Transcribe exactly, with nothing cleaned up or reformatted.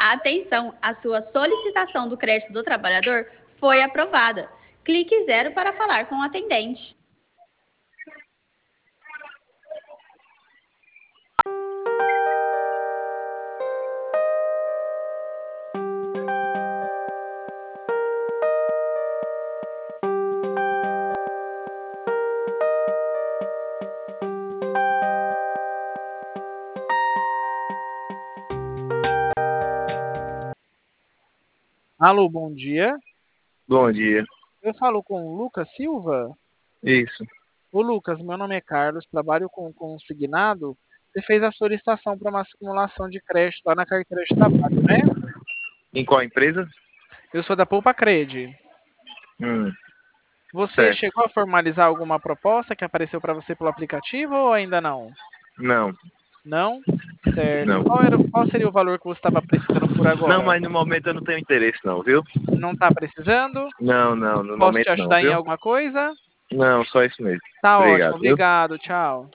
Atenção, a sua solicitação do crédito do trabalhador foi aprovada. Clique zero para falar com o atendente. Alô, bom dia. Bom dia. Eu falo com o Lucas Silva. Isso. Ô Lucas, meu nome é Carlos, trabalho com consignado. Você fez a solicitação para uma simulação de crédito lá na carteira de trabalho, né? Em qual empresa? Eu sou da Poupa Cred. Hum, Você certo. chegou a formalizar alguma proposta que apareceu para você pelo aplicativo ou ainda não? Não, Não? Certo. E não. qual era, qual seria o valor que você estava precisando por Não, agora? mas no momento eu não tenho interesse não, viu? Não está precisando? Não, não, no Posso te momento não, ajudar em viu? alguma coisa? Não, só isso mesmo. Tá ótimo, Obrigado, viu? obrigado, tchau.